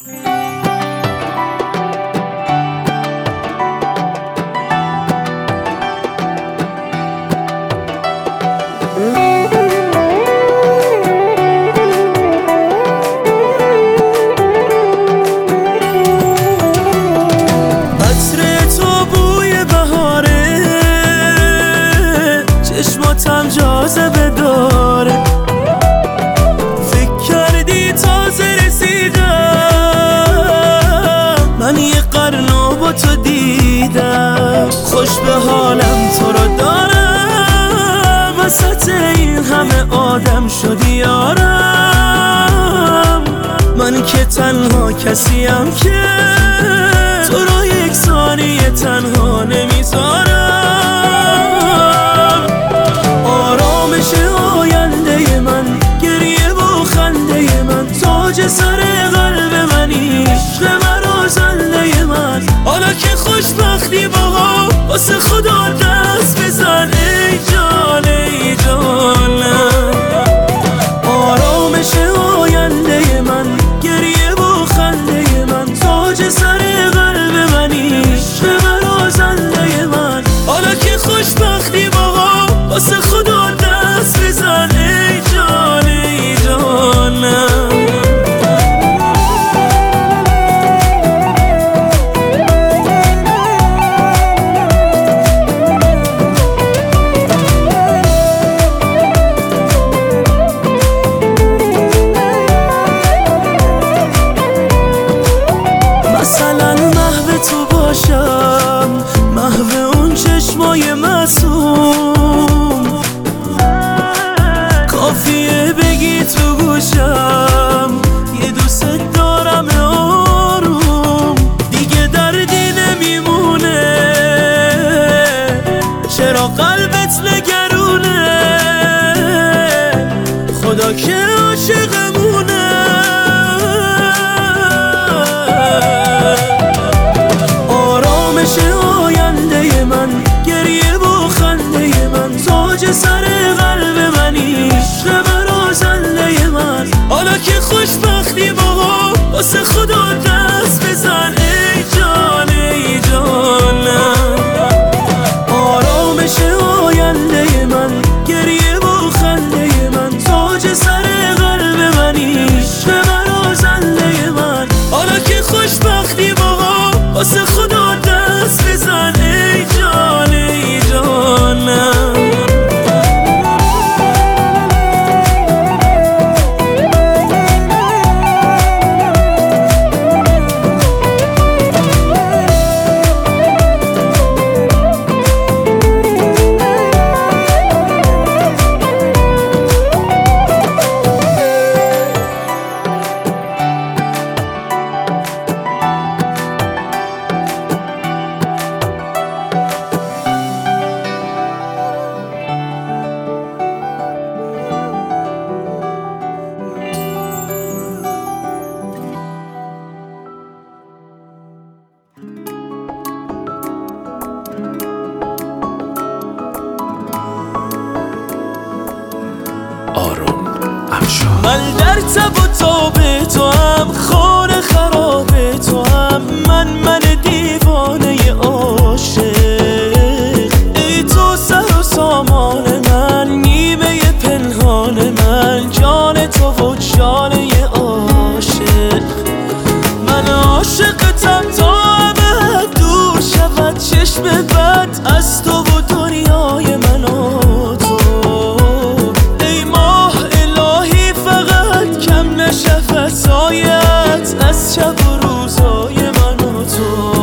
چشماتم جاذبه داره، فکر کردی تازه رسیدم، من یه قرن با تو دیدم، خوش به حالم تو رو دارم، وسط این همه آدم شدی یارم، من که تنها کسیم که تو رو یک ثانیه تنها نمیذارم. آرامش آینده من، گریه و خنده من، تاج سر قلب منی، عشق مرا زنده من، حالا که خوشبختی باها واسه خدا دست بزن ای جان ای جانم. آرامش آینده من، گریه و خنده من، تاج سر قلب منی، عشق مرا زنده من، حالا که خوشبختی باها واسه خدا دست بزن ای جان ای جانم. مثلا محو تو باشم، محو اون چشمای معصوم، کافیه بگی تو گوشم یه دوست دارم آروم، دیگه دردی نمیمونه، چرا قلبت نگرونه، خدا که عاشقمونه. آرامش آینده من، گریه و خنده من، تاج سر قلب منی، عشق مرا زنده من، حالا که خوشبختی باها واسه خدا دست بزن ای جان ای جانم. آرامش آینده من، گریه و خنده من، تاج سر قلب منی، عشق مرا زنده من، حالا که خوشبختی باها واسه خدا دست بزن ای جان ای جانم. من در تب و تاب تو هم، خانه خراب تو هم، من دیوانه عاشق، ای تو سر و سامان من، نیمه پنهان من، جان تو و جانه عاشق. من عاشقتم تا ابد دور شود چشم بد از تو و دنیای من و تو، ای ماه الهی فقط کم نشه سایت از شب و روزای من و تو.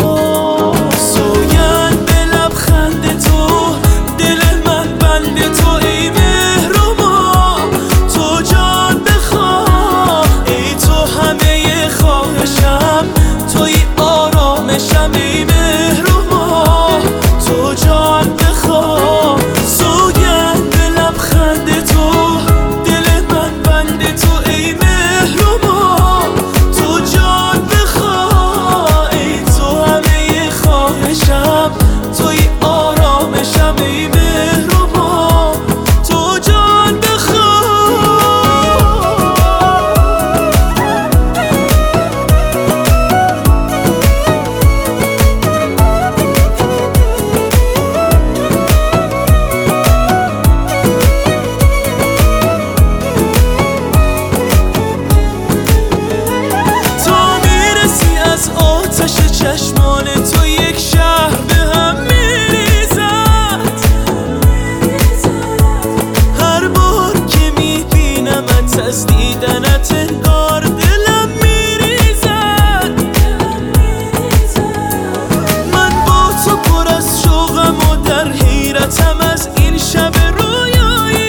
سوگند به لبخند تو، دل من بند تو، ای مهر و ما تو جان بخواه، ای تو همه خواهشم، توی آرامشم، ای مهر و ما تو جان بخواه. سوگند به لبخند تو، دل من بند تو، ای مهر و ما تو جان چشمان تو یک شهر به هم میریزد. هر بار که میبینمت از دیدنت انگار دلم میریزد. من با تو پر از شوقم و در حیرتم از این شب رویایی.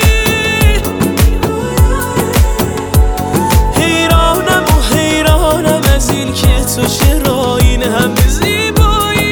حیرانم از این که تو چرا این همه زیبایی.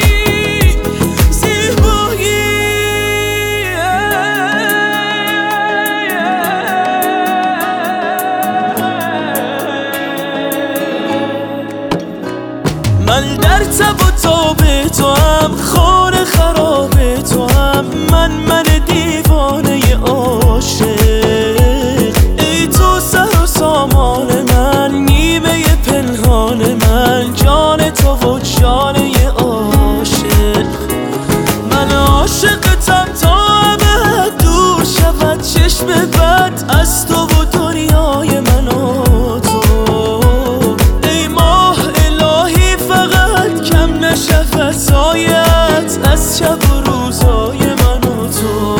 من در تب و تاب تو هم، خانه خراب تو هم، من دیوانه عاشق. ای تو سر و سامان من، نیمه پنهان من، جان تو و جانه عاشق. من عاشقتم تا ابد دور شود چشم بد از تو و دنیای من و تو. ای ماه الهی فقط کم نشود سایت از شب و روزای من و تو.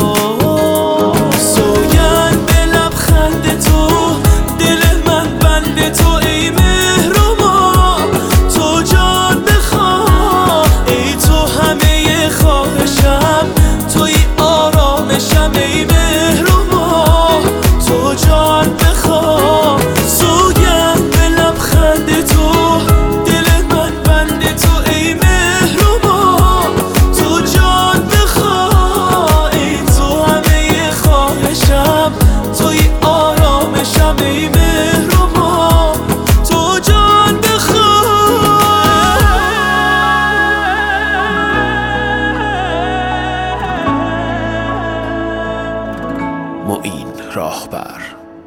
سوگند به لبخند تو، دل من بند تو. ای مهرما تو جان بخواه، ای تو همه خواهشم، توی آرامشم. ای مهرما تو جان بخواه. سوگند به لبخند تو، دل من بند تو. ای مهرما تو جان بخواه، ای تو همه خواهشم، توی آرامشم. ای مهرما تو جان بخواه. معین راهبر.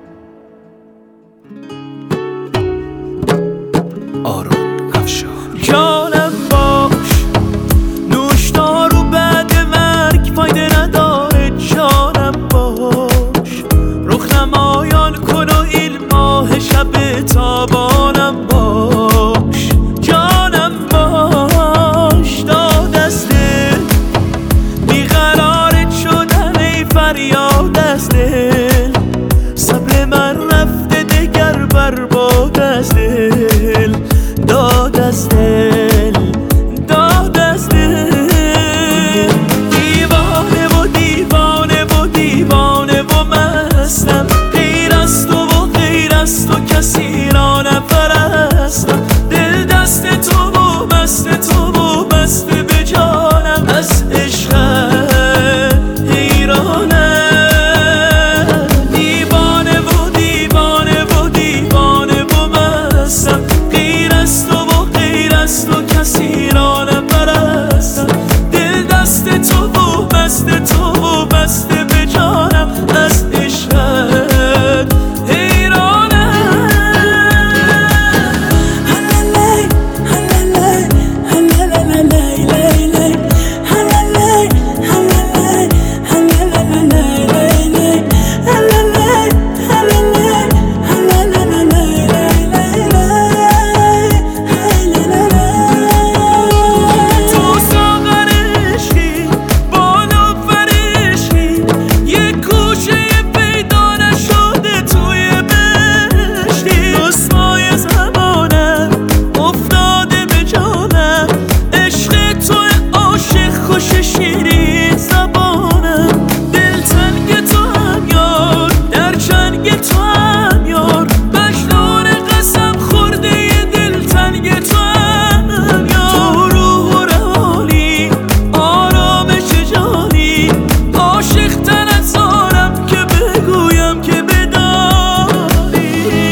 آرون افشار. جانم باش نوشدارو بعد مرگ فایده نداره. جانم باش رخ نمایان کن و این ماه شب تابانم باش. جانم باش داد از دل بیقرارت شدن، ای فریاد از دل. صبر من رفته دگر برباد از دل. داد از دل، داد از دل. دیوانه و دیوانه و دیوانه و مستم. غیر از تو و غیر از تو کسی را نپرستم. دل دست تو و مست تو و مست به جانم. از عشقت حیرانم. دیوانه و دیوانه و دیوانه و مستم. غیر از تو و غیر از تو کسی را نپرستم. دل دست تو و مست تو و مست به جانم. از عشقت حیرانم. تو ساغر عشقی، بالا فرشقی، یک گوشه پیدا نشده توی بهشتی. رسوای زمانم افتاده به جانم. عشق تو عاشق خوش شیرین زبانم. دل تنگ تو هم یار، در چنگ تو هم یار. مجنون قسم خورده دل تنگ تو هم یار. تو روح و روانی، آرامش جانی. عاشق تن از آنم که بگویم که بدانی.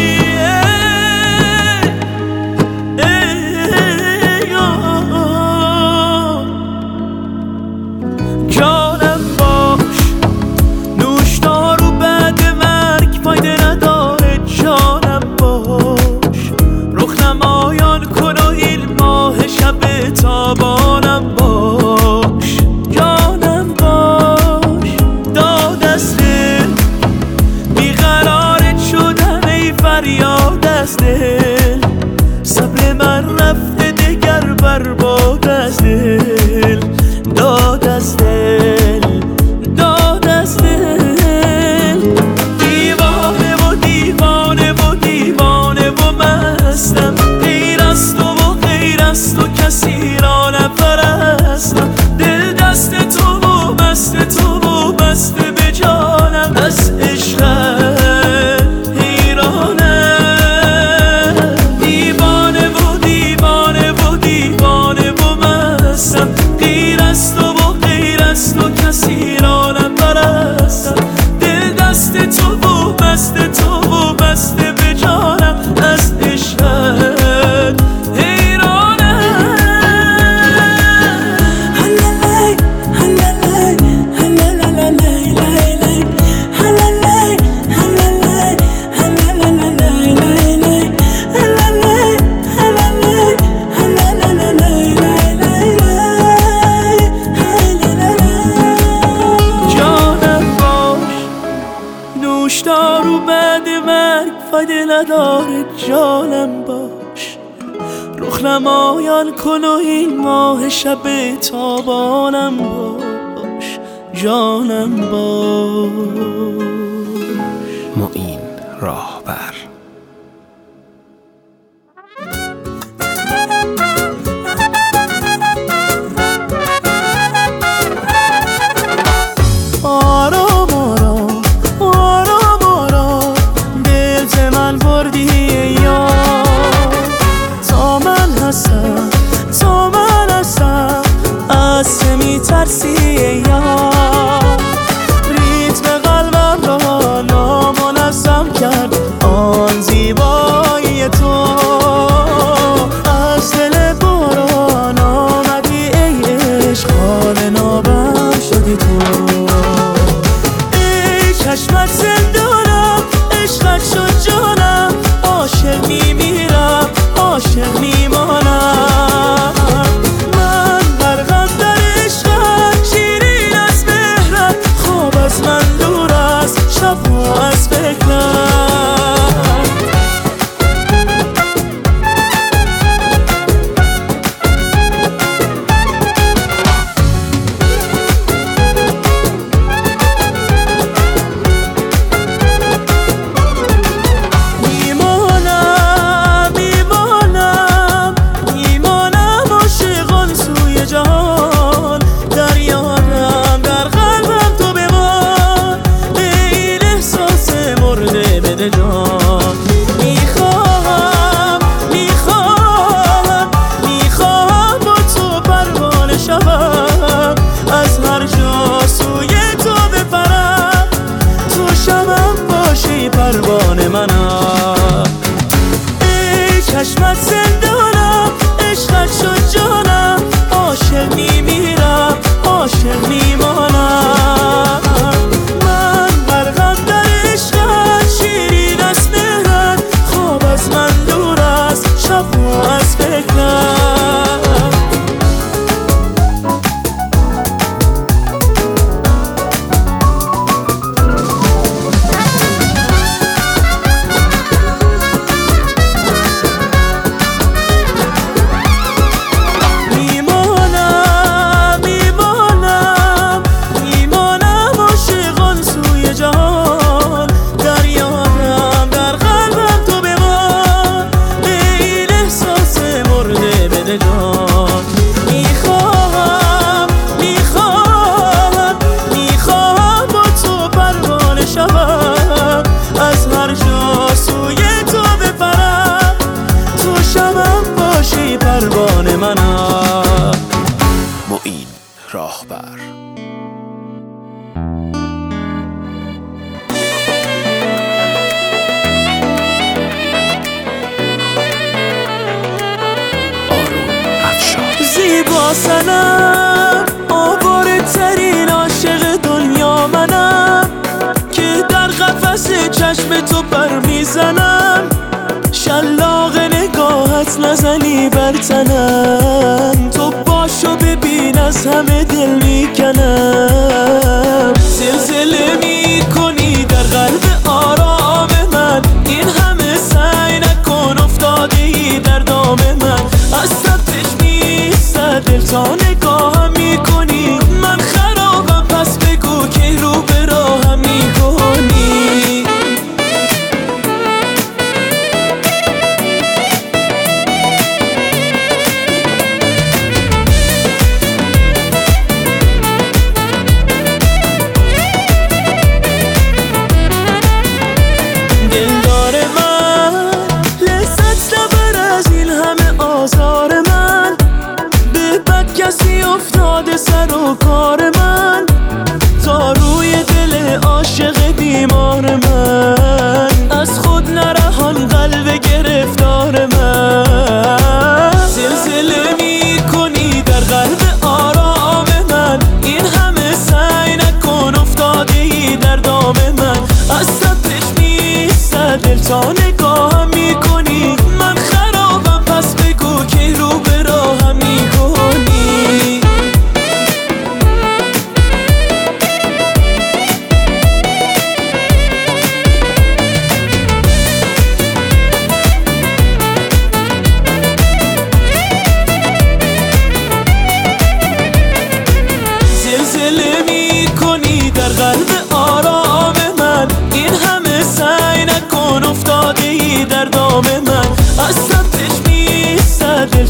جانم باش نوشدارو بعد مرگ فایده نداره. جانم باش رخ نمایان کن و این ماه شب تابانم باش. جانم باش داد از دل بیقرارت شدن، ای فریاد از دل. صبر من رفته دگر دیگر برباد از دل، داد از دل، داد از دل. دیوانه و دیوانه و دیوانه و مستم، غیر از تو و غیر از تو کسی را نپرستم. دل دست تو و بست تو و بسته به جانم، از عشقت حیرانم. دیوانه و دیوانه و دیوانه و مستم، غیر از تو و غیر از تو کسی را نپرستم. دل دست تو و بست تو و بسته به جانم، از عشقت حیرانم. نوشدارو بعد مرگ فایده نداره، جانم باش. رخ نمایان کن و این ماه شب تابانم باش، جانم باش. معین راهبر. آرام آرام آرام آرام دل ز من بردی یا تا من هستم، تا من هستم از چه میترسی یا ریتم قلبم را نامنظم کرد آن زیبایی تو. از دل باران آمدی ای عشق، حال نابم شدی تو. ای چشمت زندانم، عشقت شد جانم، عاشق میمیرم، عاشق میمانم. من غرقم در عشقت، شیرین از مهرت، خواب از من دور است، شبها از فکرت. میخواهم میخواهم میخواهم با تو پروانه شوم، از هر جا سوی تو بپرم، تو شبم باشی پروانه منم. ای چشمت زندانم، عشقت شد جانم، عاشق میمیرم، عاشق میمانم. من غرقم در عشقت، شیرین از مهرت، خواب از من دور است، شبها از فکرت. میمانم میمانم میمانم عاشقان سوی جهان، در یادم در قلبم تو بمان، به این احساس مرده بده جان. میخواهم میخواهم میخواهم با تو پروانه شوم، از هر جا سوی تو بپرم، تو شبم باشی پروانه منم. معین راهبر. آرون افشار. زیبا سنم، آواره ترین عاشق دنیا منم، که در قفس چشم تو پر میزنم. شلاق نگاهت نزنی بر تنم، تو باشو ببین از همه دل میکنم. زلزله میکنی در قلب آرام من، این همه سعی نکن افتاده ای در دام من. از سمتش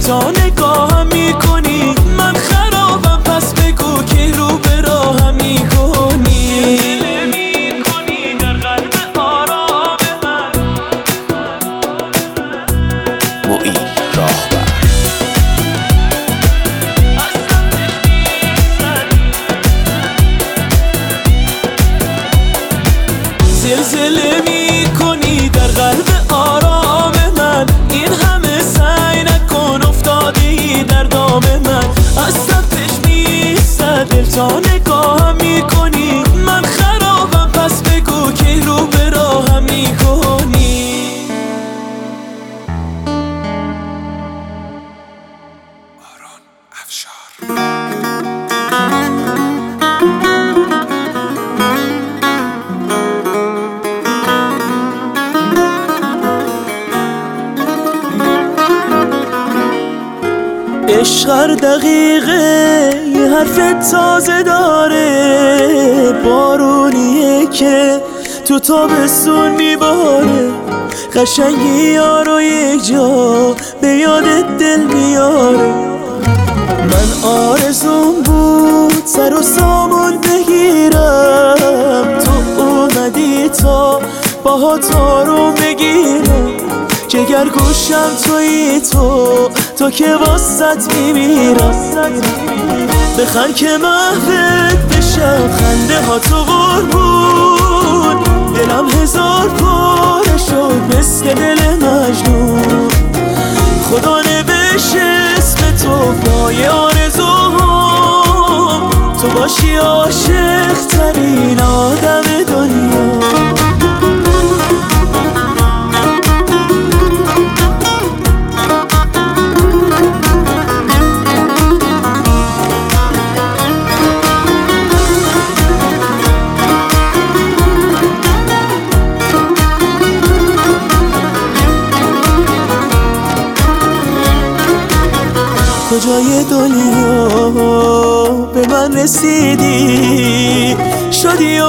تا نگاهم میکنی من خرابم، پس بگو که رو به راهم میکنی. در قلب آرام من معین راهبر. زلزله میکنی در قلب آرام من، این همه سعی نکن افتادی در دام من. از سمتش میستد دل تا نگاهم میکنی من خرابم، پس بگو که رو به راهم میکنی. آرون افشار. عشق هر دقیقه یه حرف تازه داره، بارونیه که تو تابستون میباره. قشنگی یارو یک جا به یادت دل میاره. من آرزوم بود سر و سامون بگیرم، تو اومدی تا باهات آروم بگیرم. جگر گوشم تویی تو که واسط میمیرم. بخند که محوت بشم خنده ها تو قربون، دلم هزار پاره شد مثل دل مجنون. خدا نوشت اسم تو پای آرزوهام، تو باشی عاشق ترین آدم دنیا. کجای دنیا به من رسیدی، شدی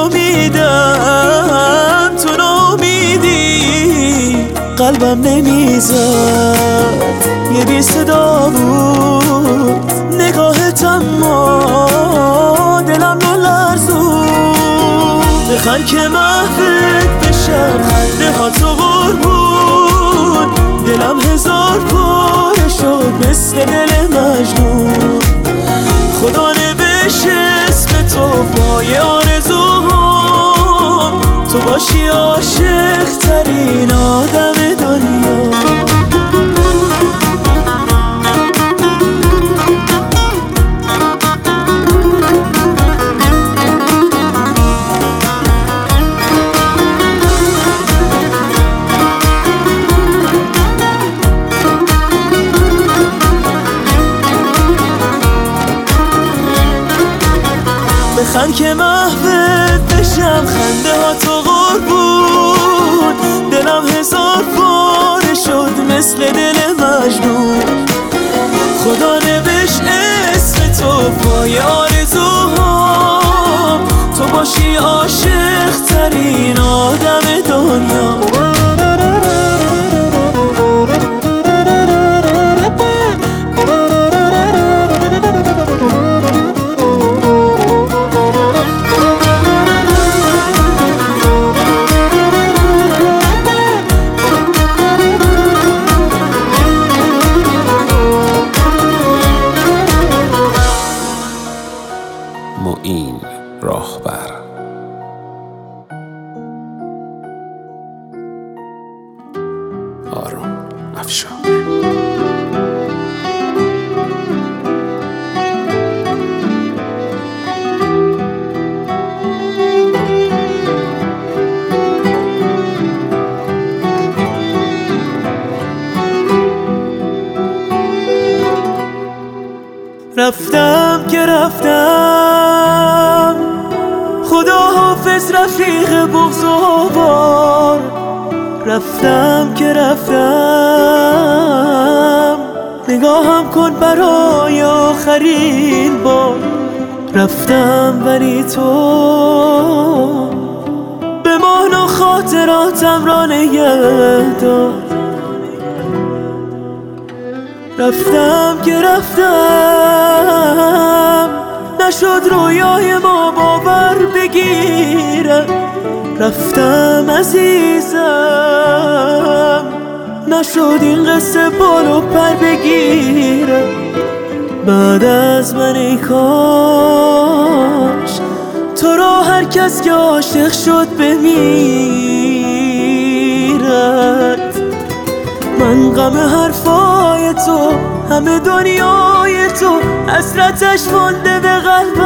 امیدم تو ناامیدی. قلبم نمیزد یه بی صدا بود، نگاهت اما دلم رو لرزون. بخند که محوت بشم خنده ها تو قربون، دلم هزار پاره شد مثل دل مجنون. خدا نوشت اسم تو پای آرزوهام، تو باشی عاشق ترین آدم دنیا. بخند که محوت بشم خنده ها تو قربون، دلم هزار پاره شد مثل دل مجنون. خدا نوشت اسم تو پای آرزوهام، تو باشی عاشق ترین آدم دنیا. معین راهبر. آرون افشار. رفتم که رفتم، خدا حافظ رفیق بغض و آوار. رفتم که رفتم، نگاهم کن برای آخرین بار. رفتم ولی تو بمان و خاطراتم را نگه دار. رفتم که رفتم، نشد رویای ما باور بگیره. رفتم عزیزم، نشد این قصه بال و پر بگیره. بعد از من ای کاش تو را هر کس که عاشق شد بمیرد. من غم حرفای تو، همه دنیای تو، حسرتش مانده به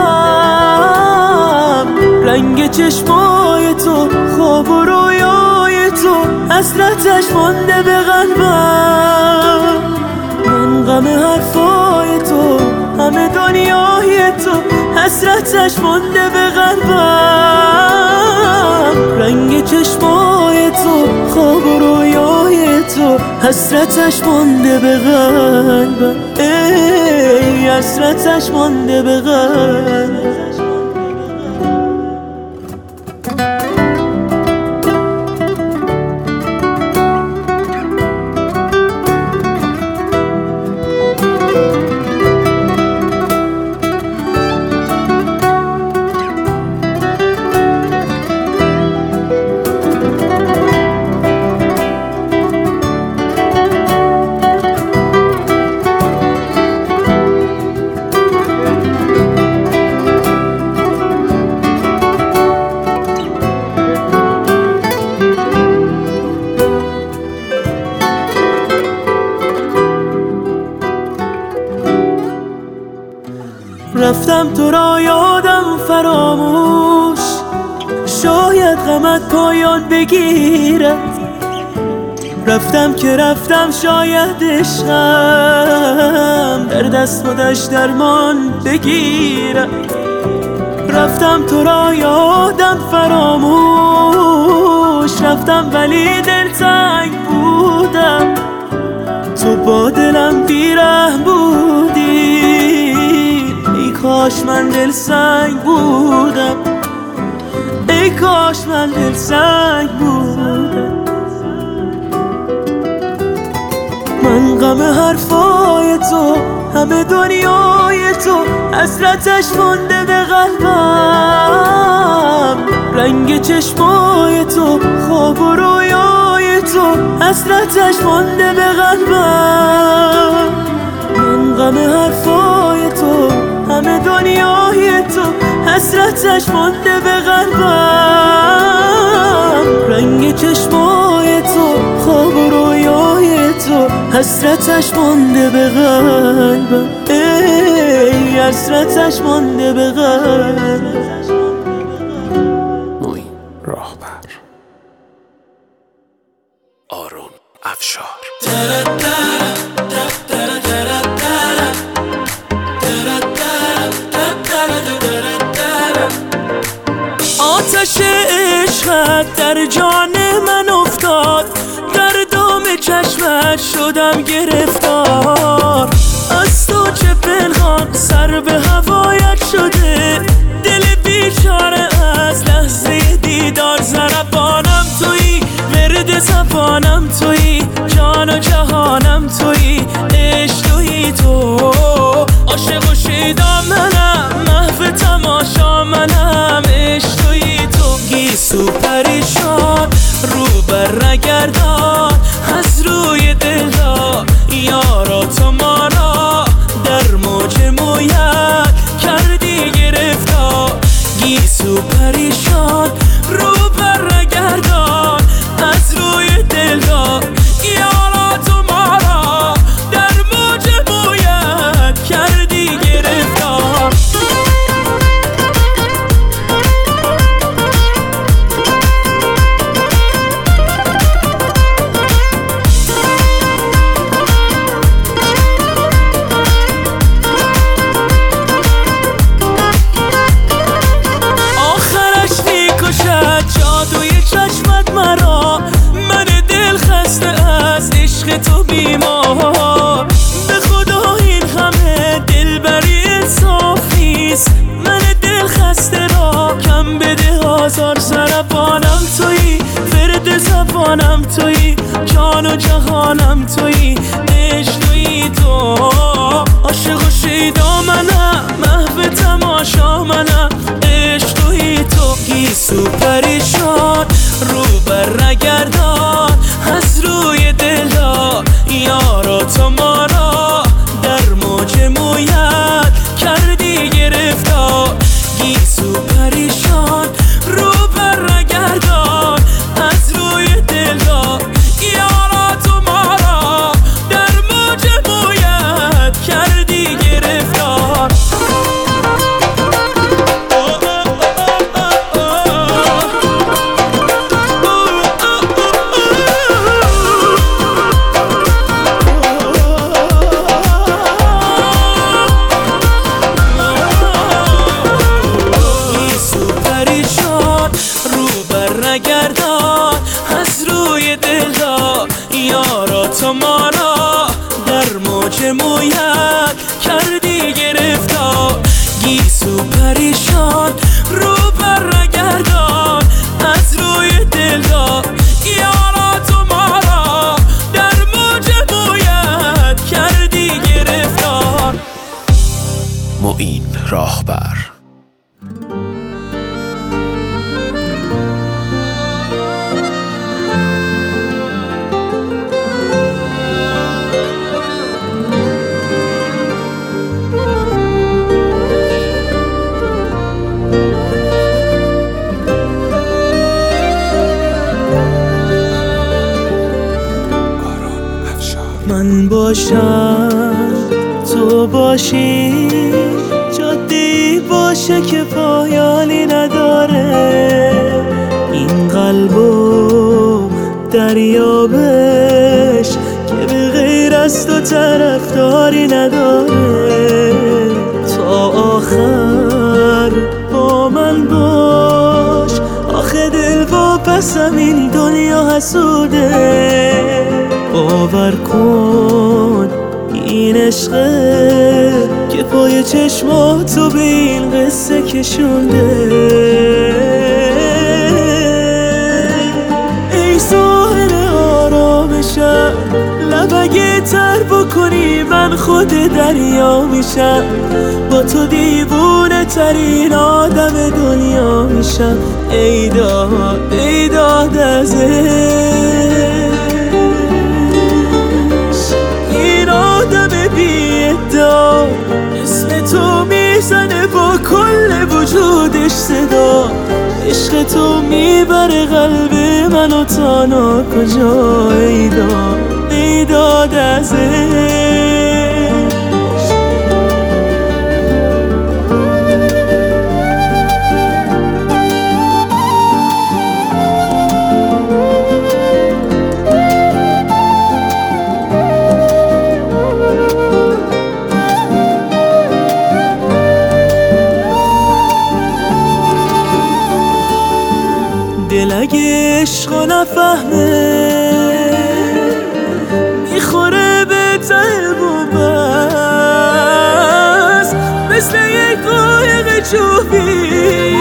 قلبم. رنگ چشمای تو، خواب و رویای تو، حسرتش مانده به قلبم. من غم حرفای تو، همه دنیای تو، حسرتش مانده به قلبم. رنگ چشمای تو، خواب و رویای تو، حسرتش مانده به قلبم. ای حسرتش مانده به قلبم. رفتم تو را یادم فراموش، شاید غمت پایان بگیرد. رفتم که رفتم، شاید عشقم در دست خودش درمان بگیرد. رفتم تو را یادم فراموش، رفتم ولی دلتنگ بودم. تو با دلم بیرحم بودی، ای کاش من دلسنگ بودم، ای کاش من دلسنگ بودم. من غم حرفای تو، همه دنیای تو، حسرتش مانده به قلبم. رنگ چشمای تو، خواب و رویای تو، حسرتش مانده به قلبم. من غم حرفای تو، همه دنیای تو، حسرتش مانده به قلبم. رنگ چشمای تو، خواب و رویای تو، حسرتش مانده به قلبم. ای حسرتش مانده به قلبم. معین راهبر، آرون افشار. آتش عشقت در جان من افتاد، در دام چشمت شدم گرفتار. از تو چه پنهان سر به هوایت شده، دل بیچاره از لحظه دیدار. ضربانم تویی، ورد زبانم تویی، جان و جهانم تویی، عشق تویی تو. عاشق و شیدا منم، محو تماشا منم، عشق تویی تو. گیسو پریشان رو بر نگردان، از روی دلدار یارا تو ما را در موج مویت کردی گرفتار. گیسو پریشان رو بر نگردان، از روی دلدار یارا تو ما را در موج مویت کردی گرفتار. تو بیمار به خدا این همه دلبری انصافیست. من دل خسته را کم بده آزار. ضربانم تویی، ورد زبانم تویی، جان و جهانم تویی، عشق تویی تو. موج مویت کردی گرفتار، گیسو پریشان رو برگردان از روی دلدار. یارا تو ما را در موج مویت کردی گرفتار. معین راهبر. من باشم تو باشی، جاده‌ای باشه که پایانی نداره. این قلبو دریابش که به غیر از تو طرفداری نداره. تا آخر با من باش، آخه دل واپسم این دنیا حسوده. باور کن این عشقه که پای چشماتو به این قصه کشونده. ای ساحل آرامشم، لب اگه تر بکنی من خود دریا میشم. با تو دیوونه ترین آدم دنیا میشم. ای داد ای داد از اسم تو میزنه با کل وجودش صدا. عشق تو میبره قلب منو تا ناکجا. ای داد ای داد از دل اگه عشقو نفهمه میخوره به ته بومبست، مثل یک قایق چوبی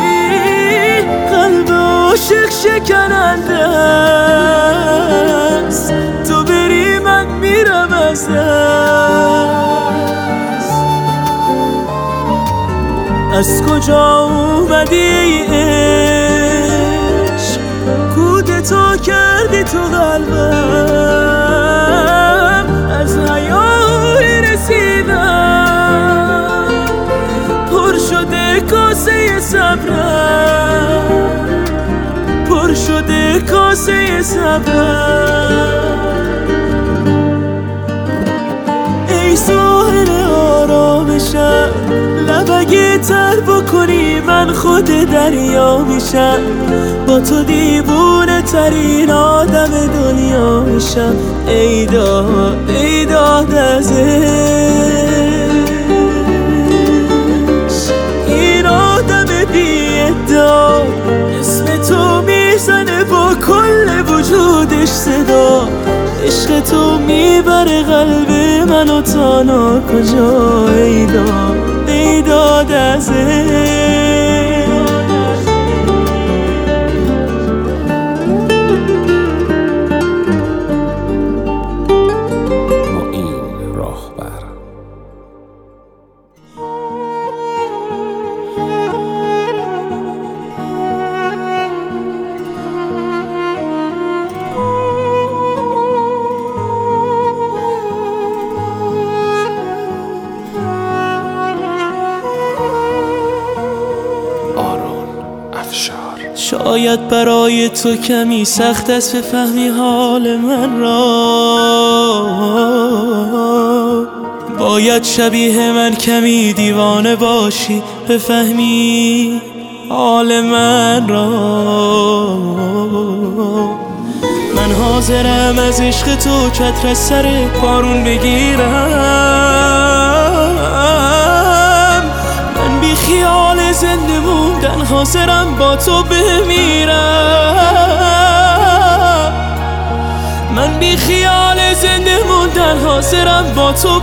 قلب عاشق شکننده است. تو بری من میرم از دست. از کجا اومدی ای تو کردی تو قلبم، از حیاتی رسیدم. پر شده کاسه صبرم، پر شده کاسه صبرم. ای ساحل آرامشم، لب اگه تر بکنی من خود دریا میشم. با تو دیوونه ترین آدم دنیا میشم. ای داد ای داد از این آدم بی ادعا. اسم تو میزنه با کل وجودش صدا. عشق تو میبره قلب منو تا ناکجا. ای داد ای داد از معین راهبر. شاید برای تو کمی سخت است بفهمی حال من را. باید شبیه من کمی دیوانه باشی بفهمی حال من را. من حاضرم از عشق تو چتر از سر بارون بگیرم. من بی خیال زنده موندن حاضرم با تو بمیرم. من بی خیال زنده موندن حاضرم با تو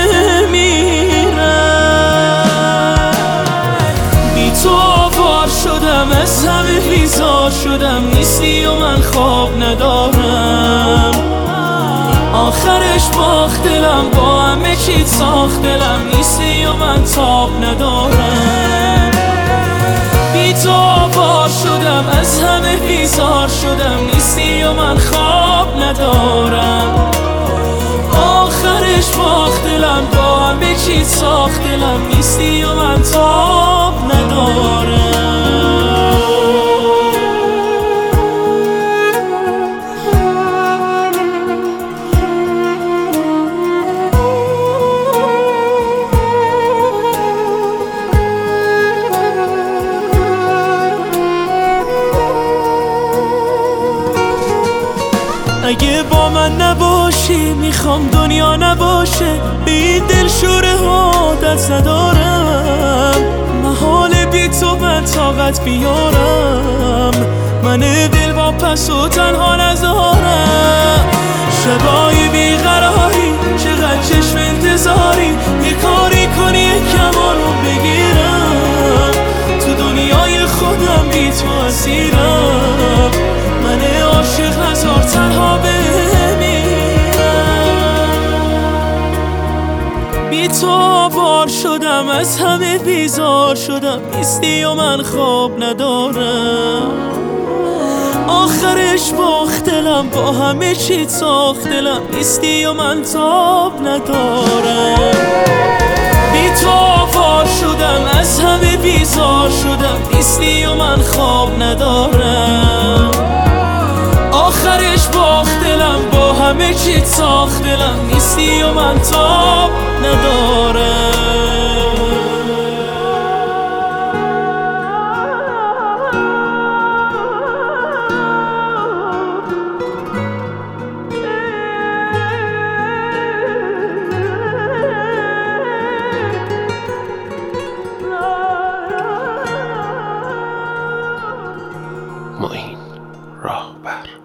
بمیرم. بی تو آوار شدم، از همه بیزار شدم، نیستی و من خواب ندارم. آخرش باخت دلم، با همه چیت ساخت دلم، نیستی و من تاب ندارم. بی تو آوار شدم، از همه بیزار شدم، نیستی و من خواب ندارم. آخرش باخت دلم، با همه چیت ساخت دلم، نیستی و من تاب ندارم. اگه با من نباشی میخوام دنیا نباشه، به این دلشوره عادت ندارم. محال بی تو من طاقت بیارم، من دل با پس و تنها نذارم. شبای بیقراری چقدر چشم انتظاری، یه کاری کنی یه کمارو بگیرم. تو دنیای خودم بی تو اسیرم، من عاشق هزار تنها بمیرم. بی تو آوار شدم، از همه بیزار شدم، نیستی و من خواب ندارم. آخرش باخت دلم، با همه چیت ساخت دلم، نیستی و من تاب ندارم. بی تو آوار شدم، از همه بیزار شدم، نیستی و من خواب ندارم. آخرش باخت دلم، با همه چیت ساخت دلم، نیستی و من تاب ندارم. معین راهبر.